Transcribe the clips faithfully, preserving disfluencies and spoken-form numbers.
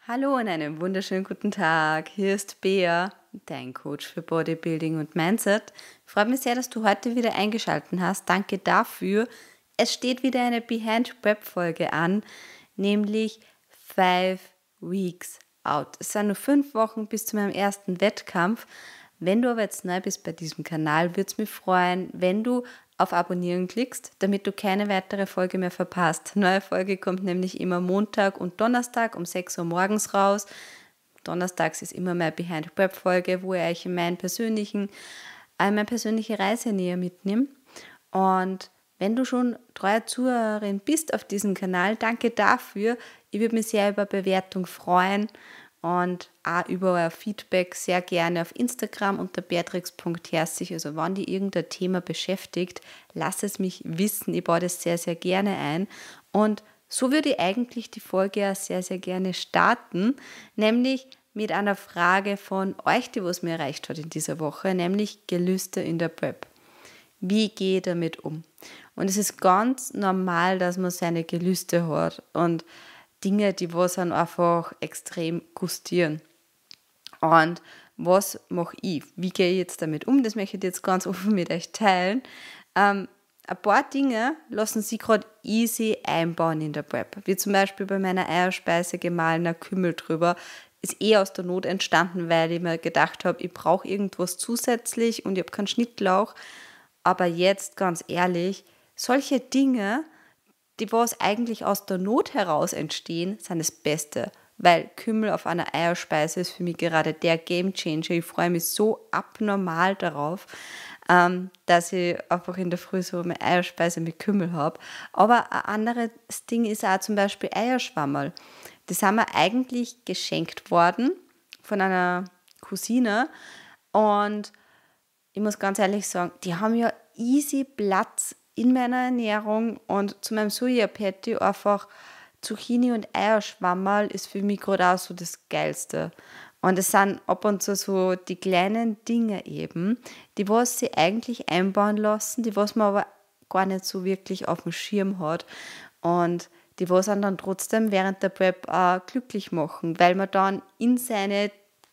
Hallo und einen wunderschönen guten Tag. Hier ist Bea, dein Coach für Bodybuilding und Mindset. Ich freue mich sehr, dass du heute wieder eingeschaltet hast. Danke dafür. Es steht wieder eine Behind Prep Folge an, nämlich Five Weeks Out. Es sind nur fünf Wochen bis zu meinem ersten Wettkampf. Wenn du aber jetzt neu bist bei diesem Kanal, würde es mich freuen, wenn du auf Abonnieren klickst, damit du keine weitere Folge mehr verpasst. Neue Folge kommt nämlich immer Montag und Donnerstag um sechs Uhr morgens raus. Donnerstags ist immer meine Behind-Prep-Folge, wo ich euch in meinen persönlichen, äh, meine persönliche Reise näher mitnehme. Und wenn du schon treue Zuhörerin bist auf diesem Kanal, danke dafür. Ich würde mich sehr über Bewertung freuen und auch über euer Feedback sehr gerne auf Instagram unter beatrix punkt herzig. Also wenn dich irgendein Thema beschäftigt, lass es mich wissen. Ich baue das sehr, sehr gerne ein. Und so würde ich eigentlich die Folge auch sehr, sehr gerne starten, nämlich mit einer Frage von euch, die was mir erreicht hat in dieser Woche, nämlich Gelüste in der Prep. Wie gehe ich damit um? Und es ist ganz normal, dass man seine Gelüste hat und Dinge, die was dann einfach extrem gustieren. Und was mache ich? Wie gehe ich jetzt damit um? Das möchte ich jetzt ganz offen mit euch teilen. Ähm, ein paar Dinge lassen sich gerade easy einbauen in der Prep. Wie zum Beispiel bei meiner Eierspeise gemahlener Kümmel drüber. Ist eh aus der Not entstanden, weil ich mir gedacht habe, ich brauche irgendwas zusätzlich und ich habe keinen Schnittlauch. Aber jetzt, ganz ehrlich, solche Dinge, die was eigentlich aus der Not heraus entstehen, sind das Beste. Weil Kümmel auf einer Eierspeise ist für mich gerade der Gamechanger. Ich freue mich so abnormal darauf, ähm, dass ich einfach in der Früh so eine Eierspeise mit Kümmel habe. Aber ein anderes Ding ist auch zum Beispiel Eierschwammerl. Das haben wir eigentlich geschenkt worden von einer Cousine. Und ich muss ganz ehrlich sagen, die haben ja easy Platz in meiner Ernährung und zu meinem Soja-Patty einfach Zucchini und Eierschwammerl ist für mich gerade auch so das Geilste. Und es sind ab und zu so die kleinen Dinge eben, die was sie eigentlich einbauen lassen, die was man aber gar nicht so wirklich auf dem Schirm hat und die was einen dann trotzdem während der Prep auch glücklich machen, weil man dann in seine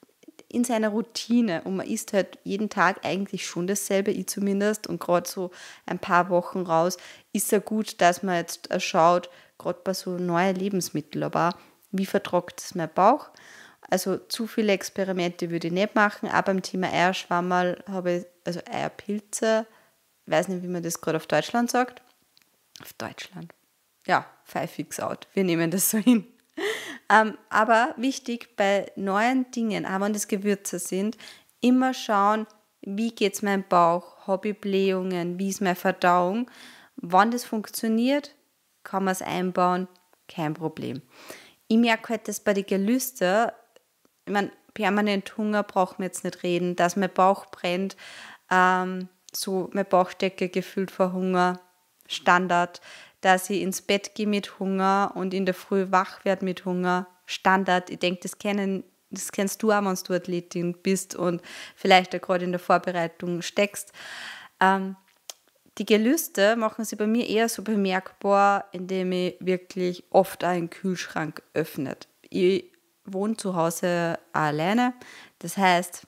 in seiner Routine und man isst halt jeden Tag eigentlich schon dasselbe, ich zumindest, und gerade so ein paar Wochen raus ist ja gut, dass man jetzt schaut, gerade bei so neuen Lebensmitteln, aber wie vertragt es mein Bauch? Also zu viele Experimente würde ich nicht machen, aber beim Thema Eierschwammerl habe ich, also Eierpilze, ich weiß nicht, wie man das gerade auf Deutschland sagt, auf Deutschland, ja, five weeks out, wir nehmen das so hin. Ähm, aber wichtig bei neuen Dingen, auch wenn das Gewürze sind, immer schauen, wie geht es meinem Bauch, habe ich Blähungen, wie ist meine Verdauung. Wann das funktioniert, kann man es einbauen, kein Problem. Ich merke halt, dass bei den Gelüsten, ich meine, permanent Hunger braucht man jetzt nicht reden, dass mein Bauch brennt, ähm, so mein Bauchdecke gefüllt vor Hunger, Standard, dass ich ins Bett gehe mit Hunger und in der Früh wach werde mit Hunger, Standard. Ich denke, das, kennen, das kennst du auch, wenn du Athletin bist und vielleicht auch gerade in der Vorbereitung steckst. Ähm, die Gelüste machen sie bei mir eher so bemerkbar, indem ich wirklich oft einen Kühlschrank öffne. Ich wohne zu Hause alleine, das heißt,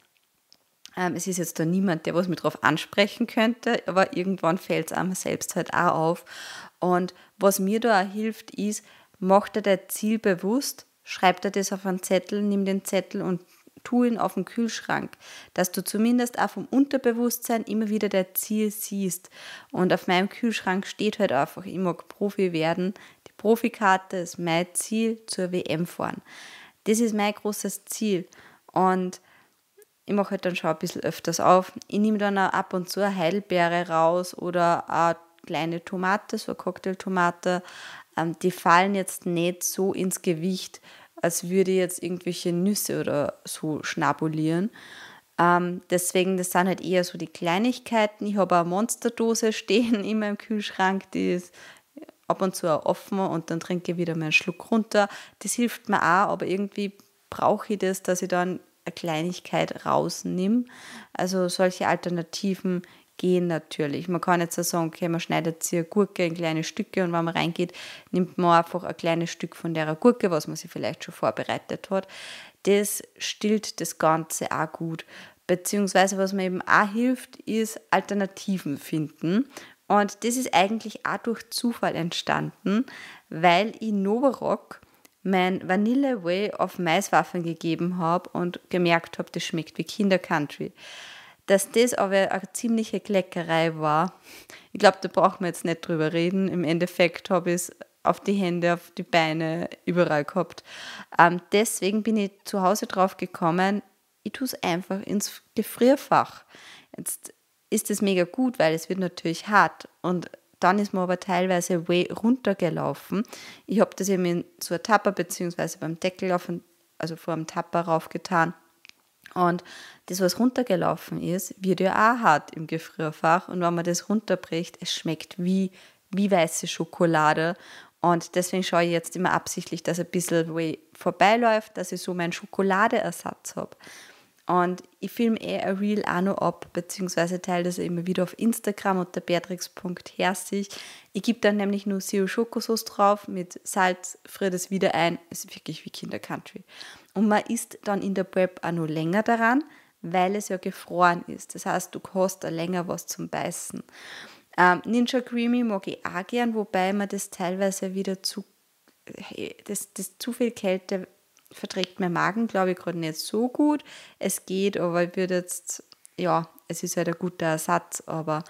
ähm, es ist jetzt da niemand, der was mich darauf ansprechen könnte, aber irgendwann fällt es einem selbst halt auch auf. Und was mir da auch hilft, ist, mach dir dein Ziel bewusst, schreib dir das auf einen Zettel, nimm den Zettel und tu ihn auf den Kühlschrank, dass du zumindest auch vom Unterbewusstsein immer wieder dein Ziel siehst. Und auf meinem Kühlschrank steht halt einfach, ich mag Profi werden. Die Profikarte ist mein Ziel, zur W M fahren. Das ist mein großes Ziel. Und ich mache halt dann schon ein bisschen öfters auf. Ich nehme dann auch ab und zu eine Heidelbeere raus oder eine kleine Tomate, so eine Cocktailtomate. Ähm, die fallen jetzt nicht so ins Gewicht, als würde ich jetzt irgendwelche Nüsse oder so schnabulieren. Ähm, deswegen, das sind halt eher so die Kleinigkeiten. Ich habe eine Monsterdose stehen in meinem Kühlschrank, die ist ab und zu auch offen und dann trinke ich wieder meinen Schluck runter. Das hilft mir auch, aber irgendwie brauche ich das, dass ich dann eine Kleinigkeit rausnehme. Also solche Alternativen gehen natürlich. Man kann jetzt auch sagen, okay, man schneidet sich eine Gurke in kleine Stücke und wenn man reingeht, nimmt man einfach ein kleines Stück von der Gurke, was man sich vielleicht schon vorbereitet hat. Das stillt das Ganze auch gut. Beziehungsweise was mir eben auch hilft, ist Alternativen finden. Und das ist eigentlich auch durch Zufall entstanden, weil ich Novarock mein Vanille Whey auf Maiswaffeln gegeben habe und gemerkt habe, das schmeckt wie Kinder-Country. Dass das aber eine ziemliche Kleckerei war, ich glaube, da braucht man jetzt nicht drüber reden. Im Endeffekt habe ich es auf die Hände, auf die Beine, überall gehabt. Ähm, deswegen bin ich zu Hause drauf gekommen, ich tue es einfach ins Gefrierfach. Jetzt ist es mega gut, weil es wird natürlich hart und dann ist mir aber teilweise Whey runtergelaufen. Ich habe das eben in so ein Tapper beziehungsweise beim Deckel auf, also vor dem Tapper raufgetan. Und das, was runtergelaufen ist, wird ja auch hart im Gefrierfach. Und wenn man das runterbricht, es schmeckt wie, wie weiße Schokolade. Und deswegen schaue ich jetzt immer absichtlich, dass ein bisschen Whey vorbeiläuft, dass ich so meinen Schokoladeersatz habe. Und ich filme eh ein Reel auch noch ab, beziehungsweise teile das immer wieder auf Instagram unter beatrix punkt herzig. Ich gebe dann nämlich nur Zero Schokosauce drauf, mit Salz, friere das wieder ein. Es ist wirklich wie Kinder-Country. Und man isst dann in der Prep auch noch länger daran, weil es ja gefroren ist. Das heißt, du hast da länger was zum Beißen. Ähm, Ninja Creamy mag ich auch gern, wobei man das teilweise wieder zu, das, das zu viel Kälte verträgt mein Magen, glaube ich, gerade nicht so gut. Es geht, aber ich würde jetzt, ja, es ist halt ein guter Ersatz, aber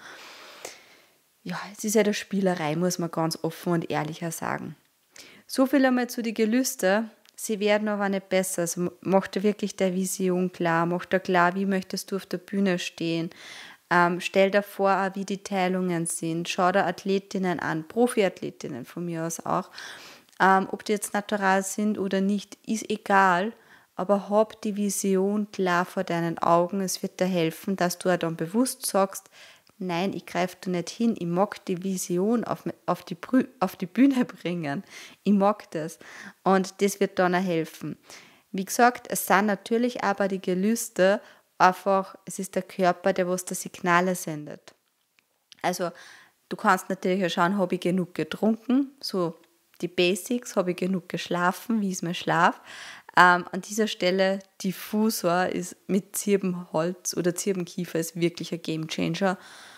ja, es ist halt eine Spielerei, muss man ganz offen und ehrlicher sagen. So viel einmal zu den Gelüsten. Sie werden aber nicht besser. Also mach dir wirklich der Vision klar, mach dir klar, wie möchtest du auf der Bühne stehen. Ähm, stell dir vor, auch wie die Teilungen sind. Schau dir Athletinnen an, Profiathletinnen von mir aus auch. Ähm, ob die jetzt natural sind oder nicht, ist egal, aber hab die Vision klar vor deinen Augen. Es wird dir helfen, dass du auch dann bewusst sagst, nein, ich greife da nicht hin, ich mag die Vision auf, auf, die Brü- auf die Bühne bringen. Ich mag das. Und das wird dann auch helfen. Wie gesagt, es sind natürlich aber die Gelüste, einfach, es ist der Körper, der was die Signale sendet. Also, du kannst natürlich auch schauen, habe ich genug getrunken, so die Basics, habe ich genug geschlafen, wie ist mein Schlaf. Ähm, an dieser Stelle, Diffusor ist mit Zirbenholz oder Zirbenkiefer ist wirklich ein Gamechanger.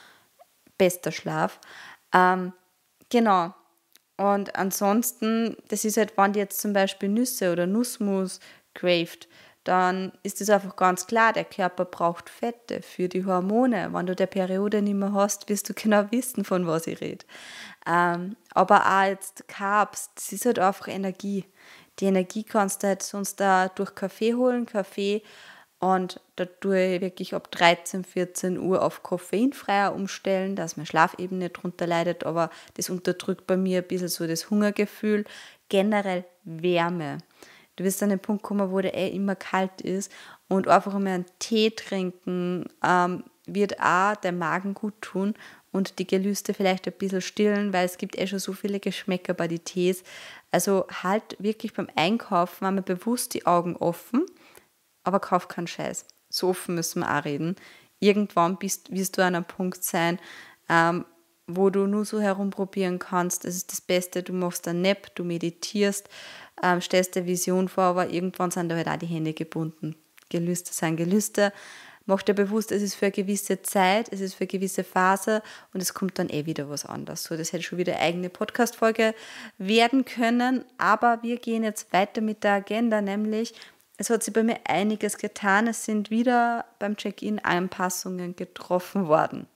Bester Schlaf. Ähm, genau. Und ansonsten, das ist halt, wenn die jetzt zum Beispiel Nüsse oder Nussmus craved, dann ist es einfach ganz klar, der Körper braucht Fette für die Hormone. Wenn du der Periode nicht mehr hast, wirst du genau wissen, von was ich rede. Ähm, aber auch jetzt Carbs, das ist halt einfach Energie. Die Energie kannst du halt sonst da durch Kaffee holen, Kaffee, und da tue ich wirklich ab dreizehn, vierzehn Uhr auf koffeinfreier umstellen, dass mein Schlaf eben nicht drunter leidet, aber das unterdrückt bei mir ein bisschen so das Hungergefühl. Generell Wärme. Du wirst an den Punkt kommen, wo der eh immer kalt ist und einfach einmal einen Tee trinken ähm, wird auch der Magen gut tun und die Gelüste vielleicht ein bisschen stillen, weil es gibt eh schon so viele Geschmäcker bei den Tees. Also halt wirklich beim Einkaufen einmal bewusst die Augen offen, aber kauf keinen Scheiß. So offen müssen wir auch reden. Irgendwann bist, wirst du an einem Punkt sein, ähm, wo du nur so herumprobieren kannst. Das ist das Beste, du machst einen Nap, du meditierst, ähm, stellst dir Vision vor, aber irgendwann sind da halt auch die Hände gebunden. Gelüste sind Gelüste. Mach dir bewusst, es ist für eine gewisse Zeit, es ist für eine gewisse Phase und es kommt dann eh wieder was anderes. So, das hätte schon wieder eine eigene Podcast-Folge werden können, aber wir gehen jetzt weiter mit der Agenda, nämlich es hat sich bei mir einiges getan. Es sind wieder beim Check-in Anpassungen getroffen worden.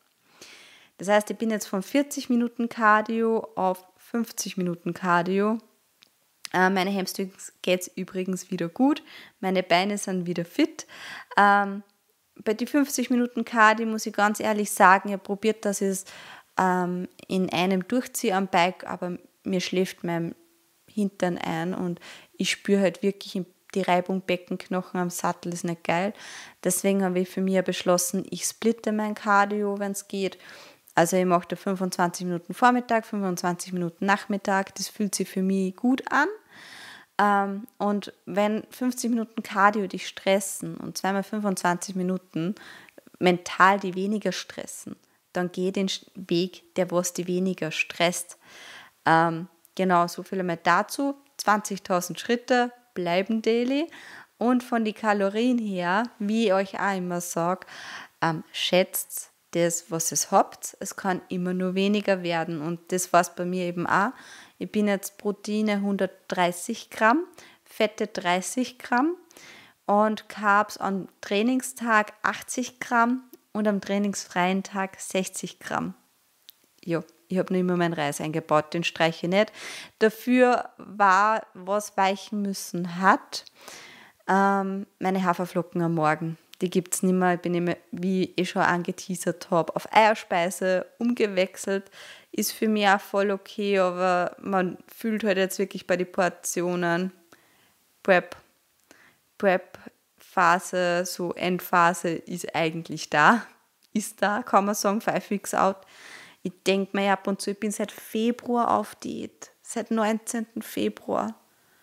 Das heißt, ich bin jetzt von vierzig Minuten Cardio auf fünfzig Minuten Cardio. Äh, meine Hamstrings geht es übrigens wieder gut. Meine Beine sind wieder fit. Ähm, bei den fünfzig Minuten Cardio muss ich ganz ehrlich sagen, ich habe probiert, dass ich es ähm, in einem durchziehe am Bike, aber mir schläft mein Hintern ein und ich spüre halt wirklich im die Reibung Beckenknochen am Sattel ist nicht geil. Deswegen habe ich für mich beschlossen, ich splitte mein Cardio, wenn es geht. Also ich mache da fünfundzwanzig Minuten Vormittag, fünfundzwanzig Minuten Nachmittag. Das fühlt sich für mich gut an. Ähm, und wenn fünfzig Minuten Cardio dich stressen und zweimal fünfundzwanzig Minuten mental die weniger stressen, dann geh den Weg, der was die weniger stresst. Ähm, genau, so viel einmal dazu. zwanzigtausend Schritte bleiben daily. Und von den Kalorien her, wie ich euch auch immer sage, ähm, schätzt das, was ihr habt. Es kann immer nur weniger werden. Und das war es bei mir eben auch. Ich bin jetzt Proteine hundertdreißig Gramm, Fette dreißig Gramm und Carbs am Trainingstag achtzig Gramm und am trainingsfreien Tag sechzig Gramm. Ja, ich habe noch immer meinen Reis eingebaut, den streiche ich nicht. Dafür war, was weichen müssen hat, ähm, meine Haferflocken am Morgen. Die gibt es nicht mehr. Ich bin immer, wie ich schon angeteasert habe, auf Eierspeise umgewechselt. Ist für mich auch voll okay, aber man fühlt halt jetzt wirklich bei den Portionen Prep, Prep-Phase, so Endphase ist eigentlich da. Ist da, kann man sagen, five weeks out. Ich denke mir ab und zu, ich bin seit Februar auf Diät. Seit neunzehnten Februar.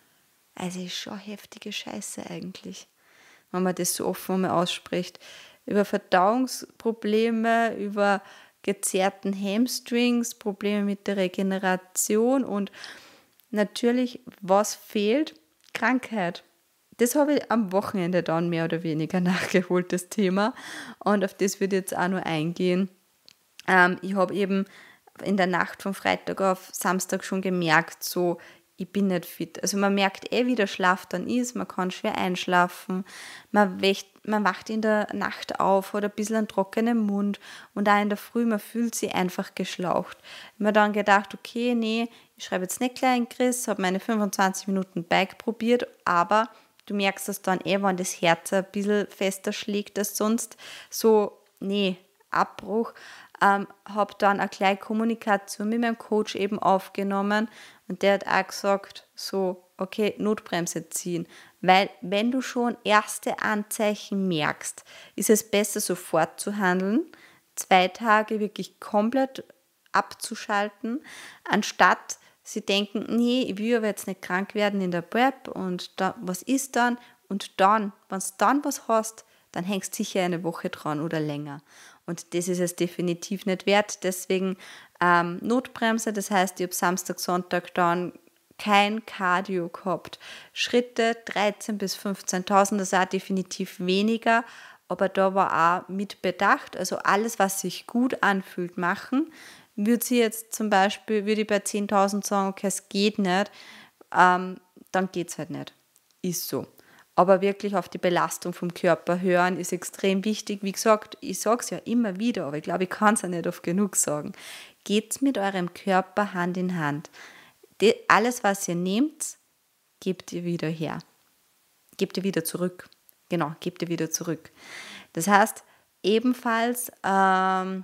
Also ist schon heftige Scheiße eigentlich, wenn man das so offen mal ausspricht. Über Verdauungsprobleme, über gezerrten Hamstrings, Probleme mit der Regeneration und natürlich, was fehlt? Krankheit. Das habe ich am Wochenende dann mehr oder weniger nachgeholt, das Thema. Und auf das würde ich jetzt auch noch eingehen. Ähm, ich habe eben in der Nacht von Freitag auf Samstag schon gemerkt, so, ich bin nicht fit. Also man merkt eh, wie der Schlaf dann ist, man kann schwer einschlafen, man, wächt, man wacht in der Nacht auf, hat ein bisschen einen trockenen Mund und auch in der Früh, man fühlt sich einfach geschlaucht. Ich habe mir dann gedacht, okay, nee, ich schreibe jetzt nicht gleich einen Chris, habe meine fünfundzwanzig Minuten Bike probiert, aber du merkst das dann eh, wenn das Herz ein bisschen fester schlägt als sonst, so, nee, Abbruch. Ähm, habe dann eine kleine Kommunikation mit meinem Coach eben aufgenommen und der hat auch gesagt, so, okay, Notbremse ziehen, weil wenn du schon erste Anzeichen merkst, ist es besser sofort zu handeln, zwei Tage wirklich komplett abzuschalten, anstatt sie denken, nee, ich will aber jetzt nicht krank werden in der Prep und da, was ist dann? Und dann, wenn du dann was hast, dann hängst du sicher eine Woche dran oder länger. Und das ist es definitiv nicht wert. Deswegen ähm, Notbremse, das heißt, ich habe Samstag, Sonntag dann kein Cardio gehabt. Schritte dreizehntausend bis fünfzehntausend, das ist auch definitiv weniger, aber da war auch mit bedacht, also alles, was sich gut anfühlt, machen. Würde sie jetzt zum Beispiel, würde ich bei zehntausend sagen, okay, es geht nicht, ähm, dann geht es halt nicht. Ist so. Aber wirklich auf die Belastung vom Körper hören ist extrem wichtig. Wie gesagt, ich sage es ja immer wieder, aber ich glaube, ich kann es ja nicht oft genug sagen. Geht's mit eurem Körper Hand in Hand. Die, alles, was ihr nehmt, gebt ihr wieder her. Gebt ihr wieder zurück. Genau, gebt ihr wieder zurück. Das heißt, ebenfalls, ähm,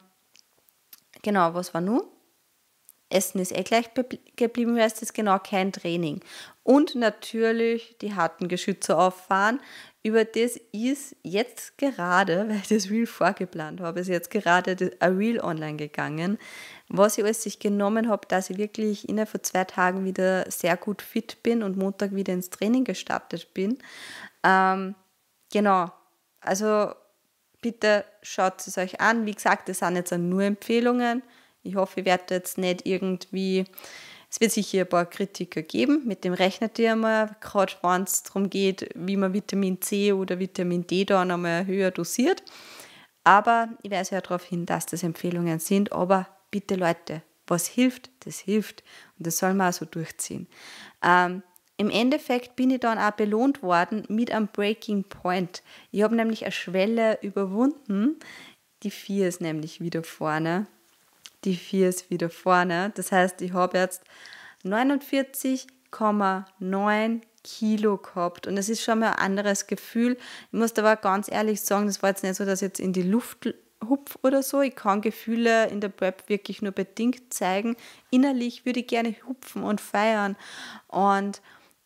genau, was war nun? Essen ist eh gleich geblieben, heißt es genau kein Training. Und natürlich die harten Geschütze auffahren. Über das ist jetzt gerade, weil ich das Reel vorgeplant habe, ist jetzt gerade ein Reel online gegangen, was ich alles sich genommen habe, dass ich wirklich innerhalb von zwei Tagen wieder sehr gut fit bin und Montag wieder ins Training gestartet bin. Ähm, genau, also bitte schaut es euch an. Wie gesagt, das sind jetzt nur Empfehlungen. Ich hoffe, ich werde jetzt nicht irgendwie, es wird sicher ein paar Kritiker geben, mit dem rechnet ihr mal, gerade wenn es darum geht, wie man Vitamin C oder Vitamin D dann einmal höher dosiert. Aber ich weise ja darauf hin, dass das Empfehlungen sind, aber bitte Leute, was hilft, das hilft und das soll man auch so durchziehen. Ähm, Im Endeffekt bin ich dann auch belohnt worden mit einem Breaking Point. Ich habe nämlich eine Schwelle überwunden, die vier ist nämlich wieder vorne. Die vier ist wieder vorne. Das heißt, ich habe jetzt neunundvierzig Komma neun Kilo gehabt. Und es ist schon mal ein anderes Gefühl. Ich muss aber ganz ehrlich sagen, das war jetzt nicht so, dass ich jetzt in die Luft hupf oder so. Ich kann Gefühle in der Prep wirklich nur bedingt zeigen. Innerlich würde ich gerne hupfen und feiern. Und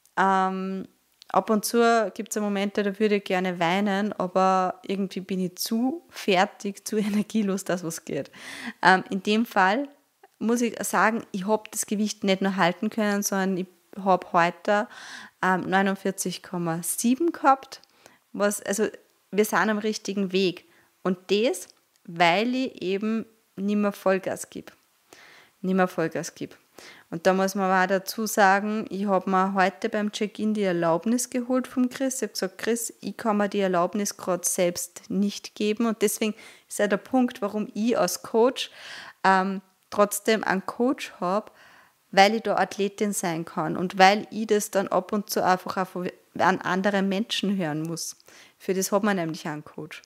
ähm, ab und zu gibt es Momente, da würde ich gerne weinen, aber irgendwie bin ich zu fertig, zu energielos, dass was geht. Ähm, in dem Fall muss ich sagen, ich habe das Gewicht nicht nur halten können, sondern ich habe heute ähm, neunundvierzig Komma sieben gehabt. Was, also wir sind am richtigen Weg. Und das, weil ich eben nicht mehr Vollgas gebe. Nicht mehr Vollgas gebe. Und da muss man auch dazu sagen, ich habe mir heute beim Check-in die Erlaubnis geholt vom Chris. Ich habe gesagt, Chris, ich kann mir die Erlaubnis gerade selbst nicht geben. Und deswegen ist auch der Punkt, warum ich als Coach ähm, trotzdem einen Coach habe, weil ich da Athletin sein kann und weil ich das dann ab und zu einfach auch an andere Menschen hören muss. Für das hat man nämlich einen Coach.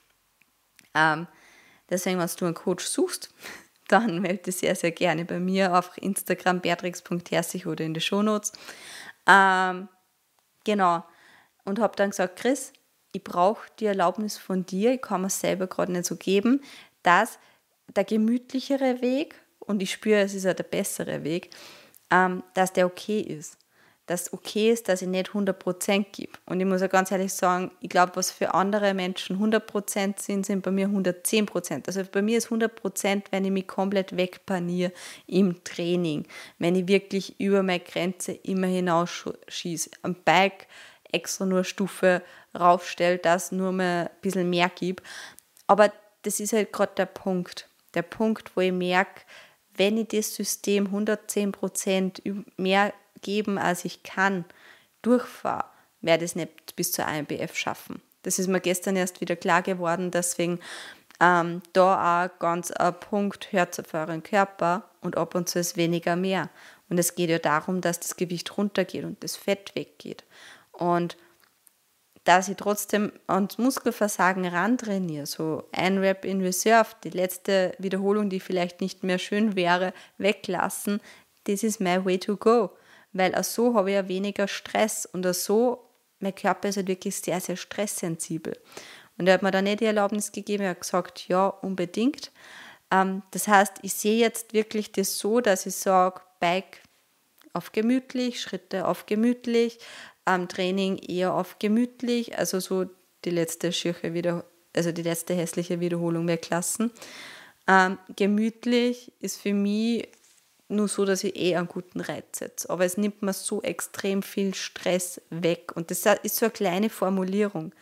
Ähm, deswegen, wenn du einen Coach suchst, dann melde dich sehr, sehr gerne bei mir auf Instagram beatrix punkt herzig oder in die Shownotes. Ähm, genau. Und habe dann gesagt, Chris, ich brauche die Erlaubnis von dir, ich kann mir selber gerade nicht so geben, dass der gemütlichere Weg, und ich spüre, es ist ja der bessere Weg, ähm, dass der okay ist. Dass okay ist, dass ich nicht hundert Prozent gebe. Und ich muss ja ganz ehrlich sagen, ich glaube, was für andere Menschen hundert Prozent sind, sind bei mir hundertzehn Prozent. Also bei mir ist hundert Prozent, wenn ich mich komplett wegpaniere im Training, wenn ich wirklich über meine Grenze immer hinausschieße, am Bike extra nur eine Stufe raufstelle, dass nur mal ein bisschen mehr gebe. Aber das ist halt gerade der Punkt. Der Punkt, wo ich merke, wenn ich das System hundertzehn Prozent mehr geben, als ich kann, durchfahre, werde ich es nicht bis zur I N B F schaffen. Das ist mir gestern erst wieder klar geworden, deswegen ähm, da auch ganz ein Punkt, hört auf euren Körper und ab und zu ist weniger mehr. Und es geht ja darum, dass das Gewicht runtergeht und das Fett weggeht. Und dass ich trotzdem ans Muskelversagen rantrainiere, so ein Rep in Reserve, die letzte Wiederholung, die vielleicht nicht mehr schön wäre, weglassen, das ist my way to go. Weil auch so habe ich ja weniger Stress und auch so, mein Körper ist halt wirklich sehr, sehr stresssensibel. Und er hat mir dann nicht die Erlaubnis gegeben, er hat gesagt, ja, unbedingt. Ähm, das heißt, ich sehe jetzt wirklich das so, dass ich sage, Bike auf gemütlich, Schritte auf gemütlich, ähm, Training eher auf gemütlich, also so die letzte Schirche wieder, also die letzte hässliche Wiederholung weglassen. Ähm, gemütlich ist für mich nur so, dass ich eh einen guten Reiz setze. Aber es nimmt mir so extrem viel Stress weg. Und das ist so eine kleine Formulierung.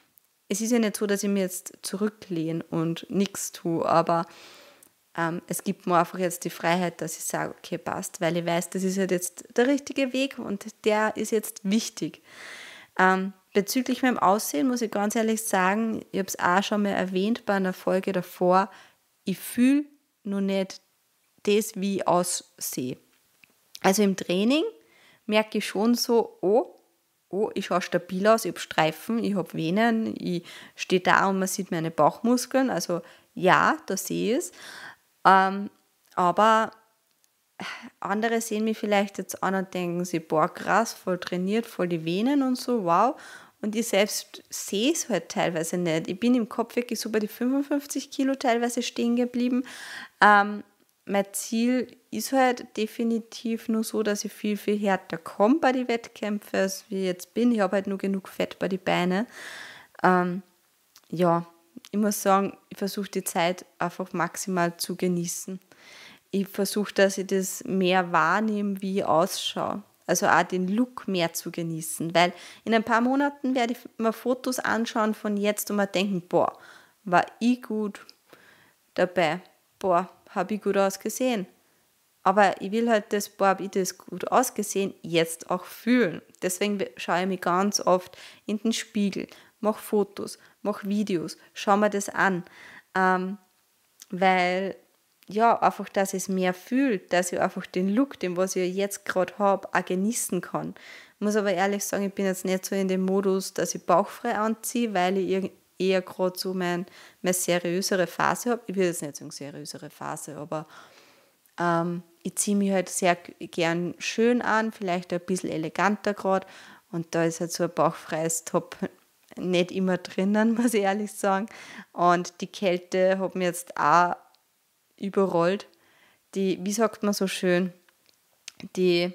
Es ist ja nicht so, dass ich mir jetzt zurücklehne und nichts tue, aber ähm, es gibt mir einfach jetzt die Freiheit, dass ich sage, okay, passt, weil ich weiß, das ist halt jetzt der richtige Weg und der ist jetzt wichtig. Ähm, bezüglich meinem Aussehen muss ich ganz ehrlich sagen, ich habe es auch schon mal erwähnt bei einer Folge davor, ich fühle noch nicht das, wie ich aussehe. Also im Training merke ich schon so, oh, oh, ich schaue stabil aus, ich habe Streifen, ich habe Venen, ich stehe da und man sieht meine Bauchmuskeln. Also ja, da sehe ich es. Ähm, aber andere sehen mich vielleicht jetzt an und denken sich, boah, krass, voll trainiert, voll die Venen und so, wow. Und ich selbst sehe es halt teilweise nicht. Ich bin im Kopf wirklich so bei die fünfundfünfzig Kilo teilweise stehen geblieben. Ähm, Mein Ziel ist halt definitiv nur so, dass ich viel, viel härter komme bei den Wettkämpfen, als wie ich jetzt bin. Ich habe halt nur genug Fett bei den Beinen. Ähm, ja, ich muss sagen, ich versuche die Zeit einfach maximal zu genießen. Ich versuche, dass ich das mehr wahrnehme, wie ich ausschaue. Also auch den Look mehr zu genießen. Weil in ein paar Monaten werde ich mir Fotos anschauen von jetzt und mir denken, boah, war ich gut dabei. Boah, habe ich gut ausgesehen. Aber ich will halt das, boah, habe ich das gut ausgesehen, jetzt auch fühlen. Deswegen schaue ich mich ganz oft in den Spiegel, mache Fotos, mache Videos, schaue mir das an. Ähm, weil, ja, einfach, dass ich es mehr fühle, dass ich einfach den Look, den was ich jetzt gerade habe, auch genießen kann. Ich muss aber ehrlich sagen, ich bin jetzt nicht so in dem Modus, dass ich bauchfrei anziehe, weil ich eher gerade so mein, meine seriösere Phase habe. Ich will jetzt nicht sagen seriösere Phase, aber ähm, ich ziehe mich halt sehr gern schön an, vielleicht ein bisschen eleganter gerade und da ist halt so ein bauchfreies Top nicht immer drinnen, muss ich ehrlich sagen. Und die Kälte hat mich jetzt auch überrollt. Die, wie sagt man so schön, die,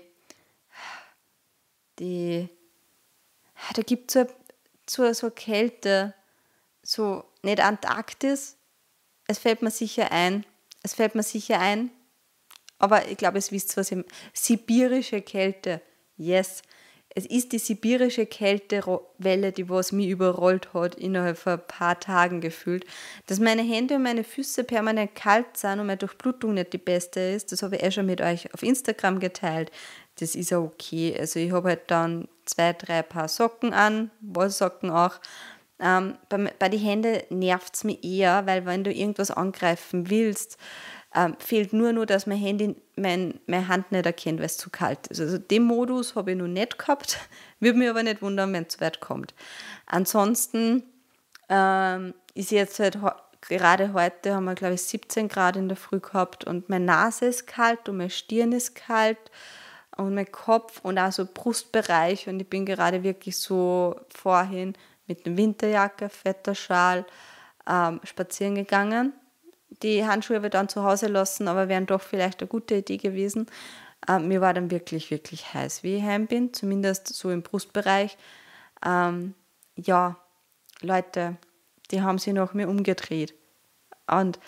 die, da gibt es so, so, so eine Kälte, so nicht Antarktis, es fällt mir sicher ein, es fällt mir sicher ein, aber ich glaube, es wisst was ich, sibirische Kälte, yes, es ist die sibirische Kältewelle, die was mich überrollt hat, innerhalb von ein paar Tagen gefühlt. Dass meine Hände und meine Füße permanent kalt sind und meine Durchblutung nicht die beste ist, das habe ich eh schon mit euch auf Instagram geteilt. Das ist ja okay. Also ich habe halt dann zwei, drei Paar Socken an, Wollsocken auch. Ähm, bei, bei den Händen nervt es mich eher, weil wenn du irgendwas angreifen willst, ähm, fehlt nur noch, dass mein Handy mein, meine Hand nicht erkennt, weil es zu kalt ist. Also den Modus habe ich noch nicht gehabt, würde mich aber nicht wundern, wenn es zu weit kommt. Ansonsten ähm, ist jetzt halt, gerade heute haben wir glaube ich siebzehn Grad in der Früh gehabt und meine Nase ist kalt und meine Stirn ist kalt und mein Kopf und auch so Brustbereich und ich bin gerade wirklich so vorhin mit einer Winterjacke, fetter Schal ähm, spazieren gegangen. Die Handschuhe habe ich dann zu Hause lassen, aber wären doch vielleicht eine gute Idee gewesen. Ähm, mir war dann wirklich, wirklich heiß, wie ich heim bin, zumindest so im Brustbereich. Ähm, ja, Leute, die haben sich nach mir umgedreht. Und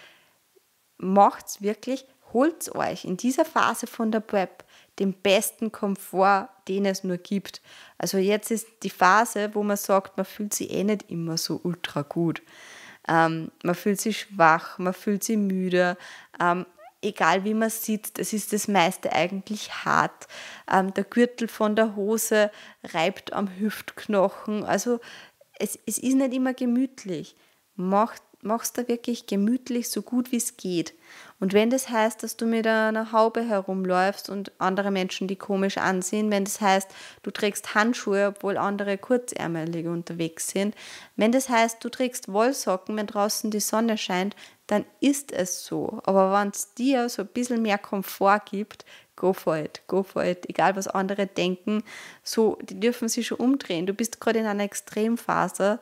macht's wirklich, holt's euch in dieser Phase von der Prep den besten Komfort, den es nur gibt. Also jetzt ist die Phase, wo man sagt, man fühlt sich eh nicht immer so ultra gut. Ähm, man fühlt sich schwach, man fühlt sich müde, ähm, egal wie man sitzt, es ist das meiste eigentlich hart. Ähm, der Gürtel von der Hose reibt am Hüftknochen, also es, es ist nicht immer gemütlich. Mach, mach's da wirklich gemütlich, so gut wie es geht. Und wenn das heißt, dass du mit einer Haube herumläufst und andere Menschen die komisch ansehen, wenn das heißt, du trägst Handschuhe, obwohl andere kurzärmelig unterwegs sind, wenn das heißt, du trägst Wollsocken, wenn draußen die Sonne scheint, dann ist es so. Aber wenn es dir so ein bisschen mehr Komfort gibt, go for it, go for it. Egal, was andere denken, so, die dürfen sich schon umdrehen. Du bist gerade in einer Extremphase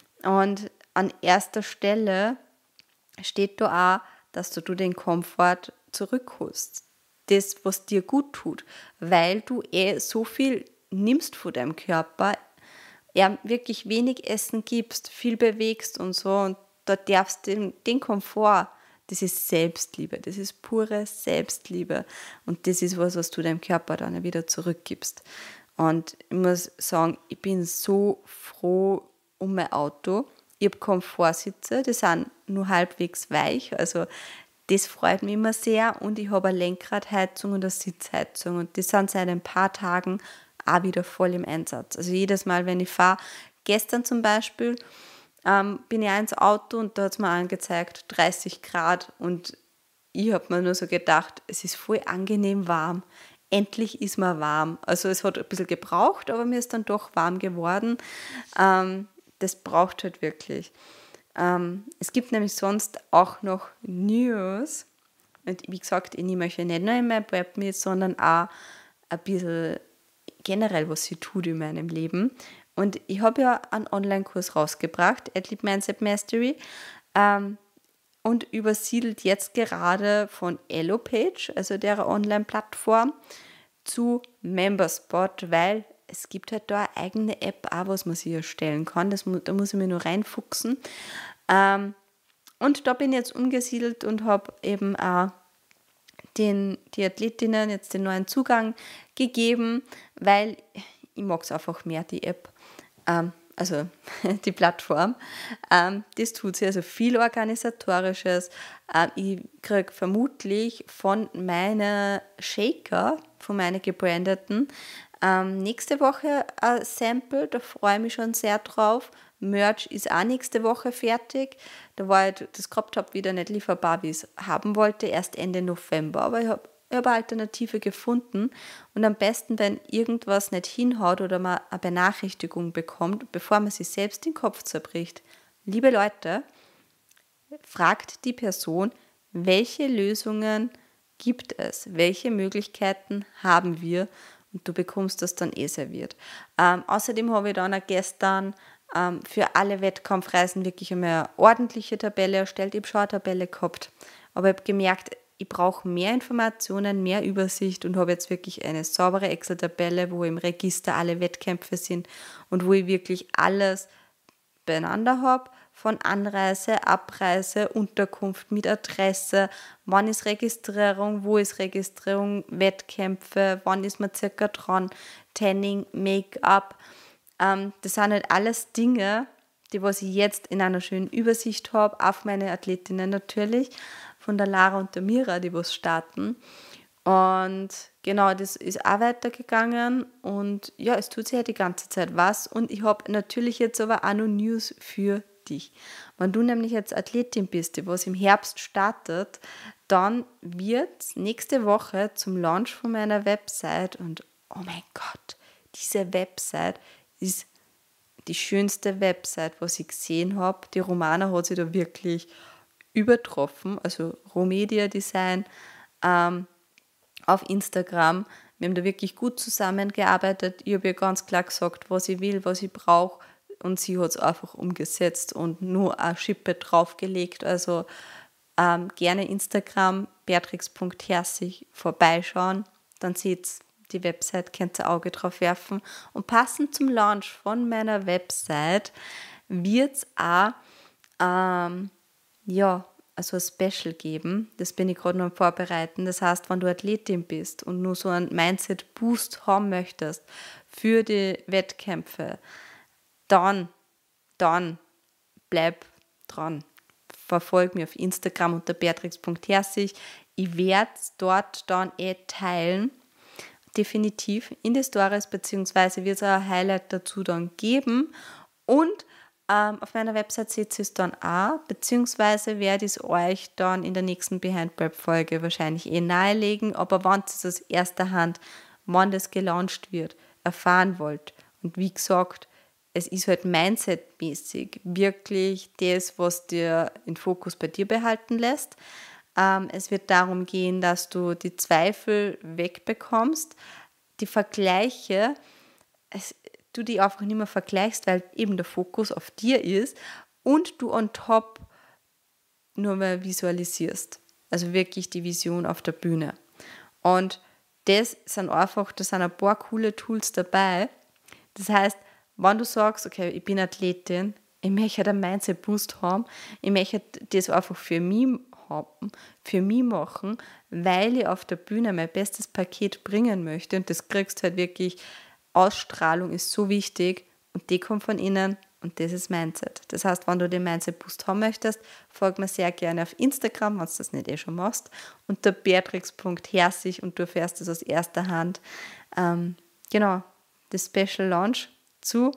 und an erster Stelle steht da auch, dass du den Komfort zurückholst. Das, was dir gut tut, weil du eh so viel nimmst von deinem Körper, ja, wirklich wenig Essen gibst, viel bewegst und so und da darfst du den, den Komfort, das ist Selbstliebe, das ist pure Selbstliebe und das ist was, was du deinem Körper dann wieder zurückgibst. Und ich muss sagen, ich bin so froh um mein Auto. Ich habe Komfortsitze, die sind nur halbwegs weich, also das freut mich immer sehr und ich habe eine Lenkradheizung und eine Sitzheizung und die sind seit ein paar Tagen auch wieder voll im Einsatz. Also jedes Mal, wenn ich fahre, gestern zum Beispiel, ähm, bin ich auch ins Auto und da hat es mir angezeigt, dreißig Grad und ich habe mir nur so gedacht, es ist voll angenehm warm. Endlich ist mir warm. Also es hat ein bisschen gebraucht, aber mir ist dann doch warm geworden. Ähm, das braucht halt wirklich. Ähm, es gibt nämlich sonst auch noch News. Und wie gesagt, ich nehme euch ja nicht nur in mein Prep mit, sondern auch ein bisschen generell, was sie tut in meinem Leben. Und ich habe ja einen Online-Kurs rausgebracht, Athlete Mindset Mastery, ähm, und übersiedelt jetzt gerade von Elopage, also der Online-Plattform, zu Memberspot, weil es gibt halt da eine eigene App auch, was man sich erstellen kann. Das, da muss ich mir nur reinfuchsen. Ähm, und da bin ich jetzt umgesiedelt und habe eben auch den, die Athletinnen jetzt den neuen Zugang gegeben, weil ich mag es einfach mehr, die App, ähm, also die Plattform. Ähm, das tut sie, also viel Organisatorisches. Ähm, ich kriege vermutlich von meinen Shaker, von meinen gebrandeten, ähm, nächste Woche ein Sample, da freue ich mich schon sehr drauf. Merch ist auch nächste Woche fertig. Da war ich das gehabt habe, wieder nicht lieferbar, wie ich es haben wollte, erst Ende November. Aber ich habe ich hab eine Alternative gefunden. Und am besten, wenn irgendwas nicht hinhaut oder man eine Benachrichtigung bekommt, bevor man sich selbst den Kopf zerbricht. Liebe Leute, fragt die Person, welche Lösungen gibt es? Welche Möglichkeiten haben wir? Und du bekommst das dann eh serviert. Ähm, außerdem habe ich dann auch gestern ähm, für alle Wettkampfreisen wirklich eine ordentliche Tabelle erstellt. Ich habe schon eine Tabelle gehabt, aber ich habe gemerkt, ich brauche mehr Informationen, mehr Übersicht und habe jetzt wirklich eine saubere Excel-Tabelle, wo im Register alle Wettkämpfe sind und wo ich wirklich alles beieinander habe, von Anreise, Abreise, Unterkunft mit Adresse, wann ist Registrierung, wo ist Registrierung, Wettkämpfe, wann ist man circa dran, Tanning, Make-up. Ähm, das sind halt alles Dinge, die was ich jetzt in einer schönen Übersicht habe, auf meine Athletinnen natürlich, von der Lara und der Mira, die was starten. Und genau, das ist auch weitergegangen und ja, es tut sich ja die ganze Zeit was und ich habe natürlich jetzt aber auch noch News für dich. Wenn du nämlich jetzt Athletin bist, die was im Herbst startet, dann wird nächste Woche zum Launch von meiner Website und oh mein Gott, diese Website ist die schönste Website, was ich gesehen habe. Die Romana hat sich da wirklich übertroffen, also Romedia Design, ähm, auf Instagram. Wir haben da wirklich gut zusammengearbeitet. Ich habe ihr ganz klar gesagt, was ich will, was ich brauche. Und sie hat es einfach umgesetzt und nur eine Schippe draufgelegt. Also ähm, gerne Instagram, beatrix punkt herzig vorbeischauen. Dann seht ihr die Website, könnt ihr ein Auge drauf werfen. Und passend zum Launch von meiner Website wird es auch ähm, ja, also ein Special geben. Das bin ich gerade noch am Vorbereiten. Das heißt, wenn du Athletin bist und nur so einen Mindset-Boost haben möchtest für die Wettkämpfe, dann, dann bleib dran. Verfolg mich auf Instagram unter beatrix punkt herzig. Ich werde es dort dann eh teilen, definitiv in die Stories, beziehungsweise wird es auch ein Highlight dazu dann geben. Und Ähm, auf meiner Website seht ihr es dann auch, beziehungsweise werde ich es euch dann in der nächsten Behind Prep Folge wahrscheinlich eh nahelegen, aber wenn ihr es aus erster Hand, wann das gelauncht wird, erfahren wollt. Und wie gesagt, es ist halt mindsetmäßig wirklich das, was dir den Fokus bei dir behalten lässt. Ähm, es wird darum gehen, dass du die Zweifel wegbekommst, die Vergleiche, es du die einfach nicht mehr vergleichst, weil eben der Fokus auf dir ist und du on top nur mehr visualisierst. Also wirklich die Vision auf der Bühne. Und das sind einfach, da sind ein paar coole Tools dabei. Das heißt, wenn du sagst, okay, ich bin Athletin, ich möchte einen Mindset-Boost haben, ich möchte das einfach für mich haben, für mich machen, weil ich auf der Bühne mein bestes Paket bringen möchte und das kriegst du halt wirklich. Ausstrahlung ist so wichtig und die kommt von innen und das ist Mindset. Das heißt, wenn du den Mindset-Boost haben möchtest, folg mir sehr gerne auf Instagram, wenn du das nicht eh schon machst, unter beatrix punkt herzig und du erfährst das aus erster Hand. Ähm, genau, das Special Launch zu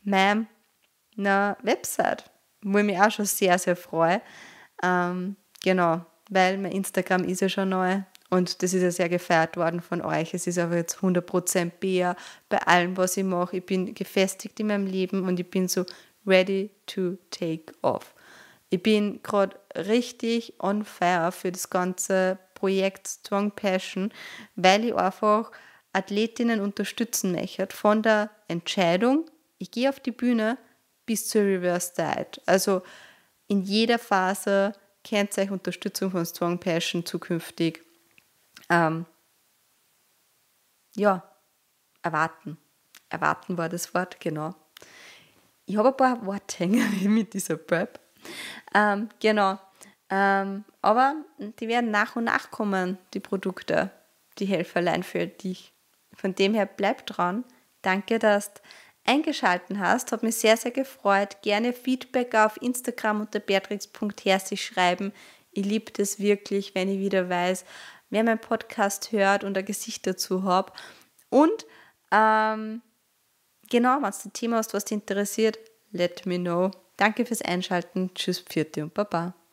meiner Website, wo ich mich auch schon sehr, sehr freue. Ähm, genau, weil mein Instagram ist ja schon neu. Und das ist ja sehr gefeiert worden von euch. Es ist aber jetzt hundert Prozent Bea bei allem, was ich mache. Ich bin gefestigt in meinem Leben und ich bin so ready to take off. Ich bin gerade richtig on fire für das ganze Projekt Strong Passion, weil ich einfach Athletinnen unterstützen möchte. Von der Entscheidung, ich gehe auf die Bühne, bis zur Reverse Diet. Also in jeder Phase könnt ihr euch Unterstützung von Strong Passion zukünftig Ähm, ja, erwarten. Erwarten war das Wort, genau. Ich habe ein paar Worthänger mit dieser Prep. Ähm, genau. Ähm, aber die werden nach und nach kommen, die Produkte, die Helferlein für dich. Von dem her bleib dran. Danke, dass du eingeschaltet hast. Hat mich sehr, sehr gefreut. Gerne Feedback auf Instagram unter beatrix punkt herzig schreiben. Ich liebe das wirklich, wenn ich wieder weiß, wer meinen Podcast hört und ein Gesicht dazu habe. Und ähm, genau, wenn du ein Thema hast, was dich interessiert, let me know. Danke fürs Einschalten. Tschüss, Pfiat und Baba.